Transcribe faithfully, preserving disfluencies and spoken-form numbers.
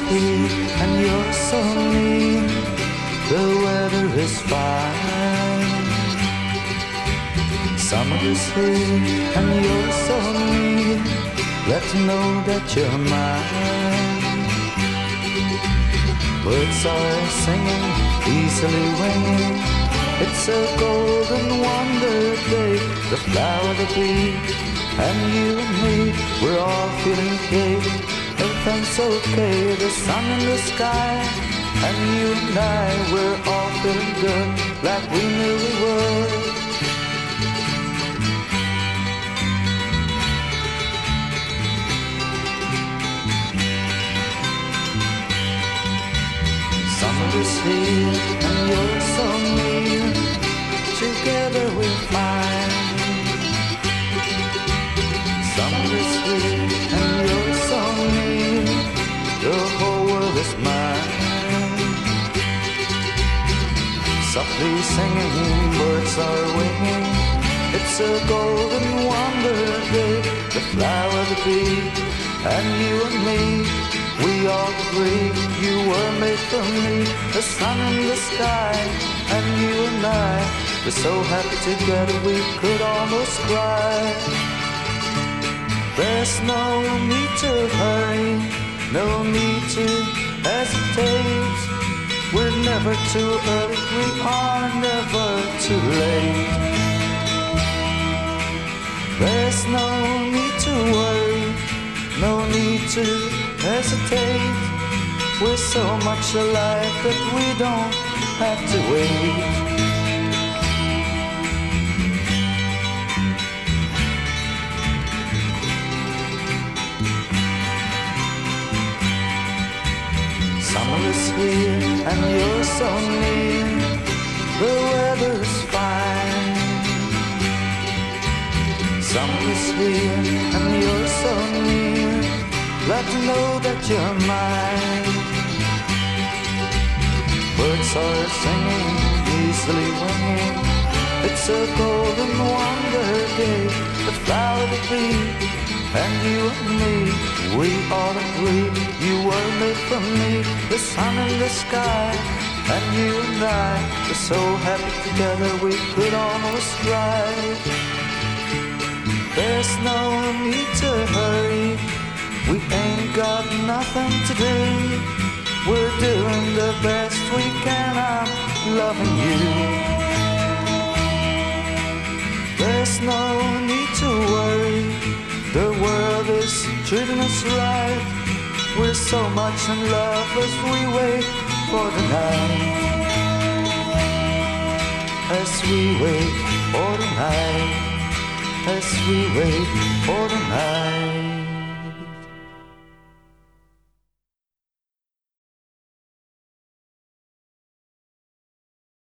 here and you're so near. The weather is fine. Summer is here and you're so near. Let's know that you're mine. Birds are singing, easily winging. It's a golden wonder day. The flower, the bee, and you and me, we're all feeling great. Everything's okay, the sun in the sky, and you and I, we're all feeling good, like we knew we would. Summer is here and you're so near. Together we're fine. Summer is here and you're so near. The whole world is mine. Softly singing, birds are winging. It's a golden wonder day. The flower, the bee, and you and me, we all agree you were made for me. The sun in the sky, and you and I, we're so happy together we could almost cry. There's no need to hurry, no need to hesitate. We're never too early, we are never too late. There's no need to worry, no need to hesitate. We're so much alike that we don't have to wait. Summer is here and you're so near. The weather's fine. Summer is here and you're so near. Let me know that you're mine. Birds are singing, easily winging. It's a golden wonder day. The flower, the bee, and you and me, we all agree you were made for me. The sun in the sky, and you and I, we're so happy together we could almost cry. There's no need to hurry, we ain't got nothing to do. We're doing the best we can, I'm loving you. There's no need to worry, the world is treating us right. We're so much in love as we wait for the night. As we wait for the night. As we wait for the night.